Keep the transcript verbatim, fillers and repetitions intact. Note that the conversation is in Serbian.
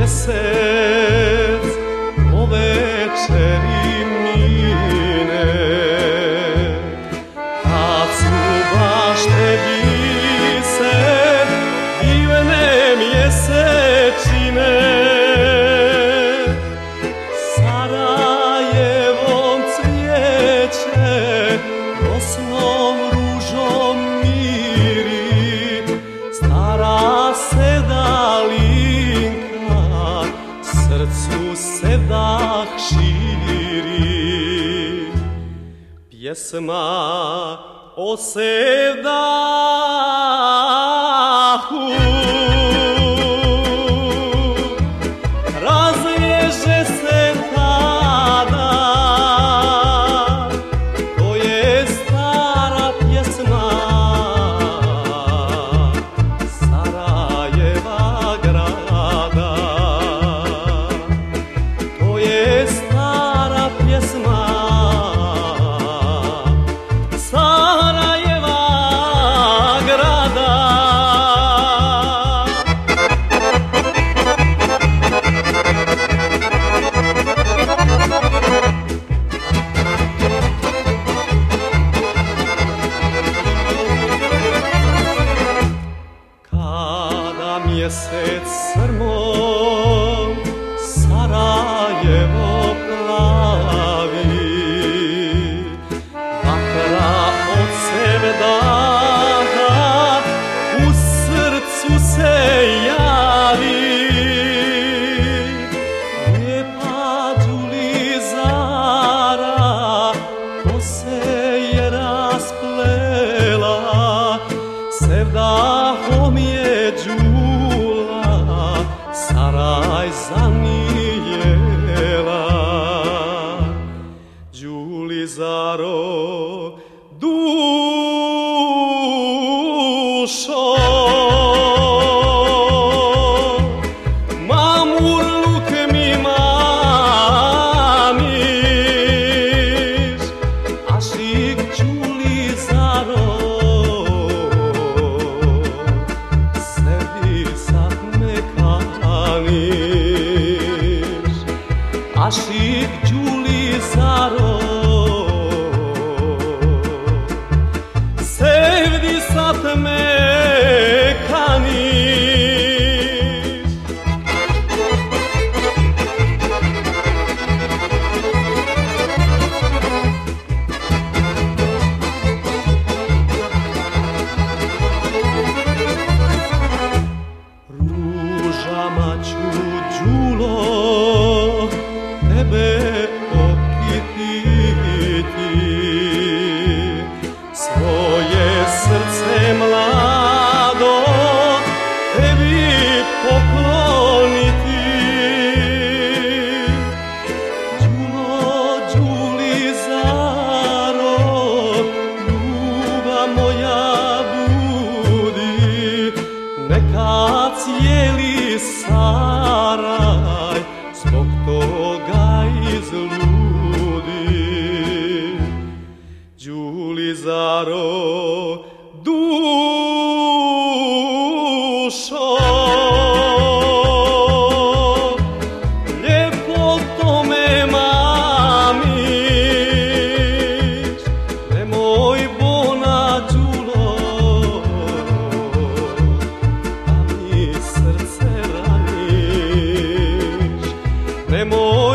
mjesec po večeri mine, kad su bašte vise divne mjesečine, Sarajevom cvijeće rosnom ružom miri, stara sedalinka srcu se dah širi. Pjesma o sevdahu razlježe se tada, to je stara pjesma Sarajeva grada, to je stara pjesma Sarajeva grada. Kada mjesec crnom Sarajevo plavi, vatra od sevdaha u srcu se javi. Lijepa Đulizara kose je rasplela, sevdahom je Đula Saraj zanijela. Đulizaro dušo, mamurluk mi mamiš, ašik Đulizaro, sebi sad me kaniš, ašik Đulizaro, sevdi sad me kaniš. Ružama ću Đulo tebe okititi, svoje srce mlado tebi pokloniti. Đulo, Đulizaro, ljubav moja budi, neka cijeli Saraj zbog toga izludi. Đulizaro dušo, ljepoto me mamiš, nemoj bona Đulo, da mi srce raniš, nemoj